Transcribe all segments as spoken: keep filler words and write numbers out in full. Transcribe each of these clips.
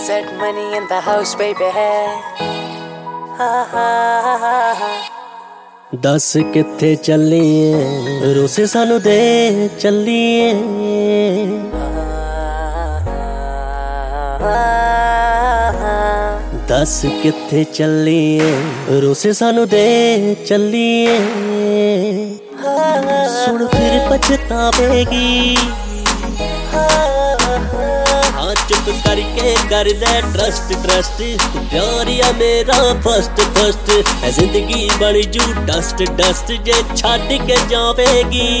said money in the house, baby. Ha ha ha ha. दस किथे चलीए रोसे सानू दे चलीए दस किथे चलीए रोसे सानू दे चलीए सुन फिर पछतावेगी हाँ चुप करके कर दे ट्रस्ट ट्रस्ट प्यार या मेरा फर्स्ट फर्स्ट है जिंदगी बनी जू डस्ट डस्ट जे छड़ के जावेगी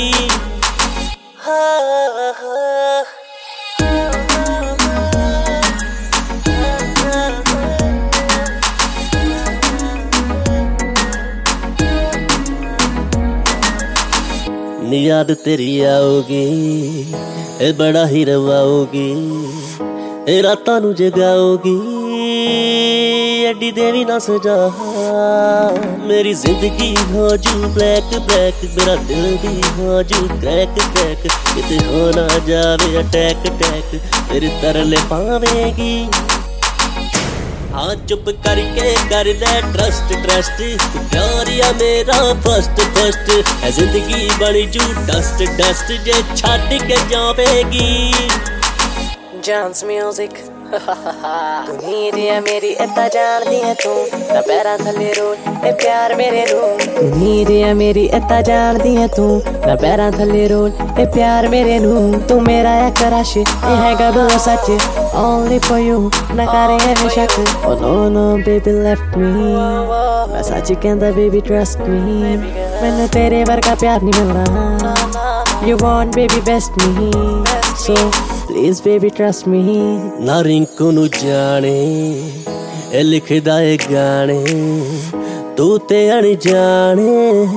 याद तेरी आओगी ए बड़ा ही रवाओगी ए रातां नू जगाओगी एडी देवी ना सजा मेरी जिंदगी हो जू ब्लैक ब्लैक मेरा दिल भी हो जू क्रैक क्रैक किते हो ना जावे अटैक अटैक तेरे तरले पावेगी हाँ चुप करके कर दे ट्रस्ट ट्रस्ट प्यार या मेरा फर्स्ट फर्स्ट है जिंदगी बनी जू डस्ट डस्ट जे छड़ के जावेगी John's music. तू नीरी है मेरी इतना जानती है तू ना पैरा थले रोल ए प्यार मेरे रूम तू नीरी है मेरी इतना जानती है तू ना पैरा थले रोल ए प्यार मेरे रूम तू मेरा है क्रश ये है गबो सच only for you ना करे है शक oh no no baby left me मैं सच कहंदा baby trust me मैंने तेरे वर्गा प्यार नहीं मिलना you want baby best me so please baby trust me ना रिंकू नू जाने ए लिखदा ए गाने तू ते अनजाने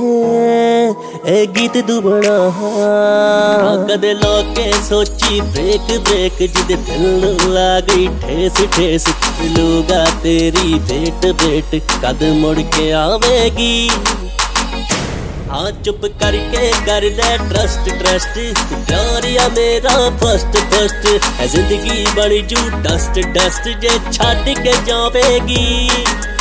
ए गीत तू बना कदे लोके सोची ब्रेक ब्रेक जिदे दिल नू ला गई ठेस ठेस लूगा तेरी भेट भेट कद मुड़ के आवेगी हाँ चुप करके कर दे ट्रस्ट ट्रस्ट प्यार या मेरा फर्स्ट फर्स्ट है जिंदगी बनी जू डस्ट डस्ट जे छड़ के जावेगी।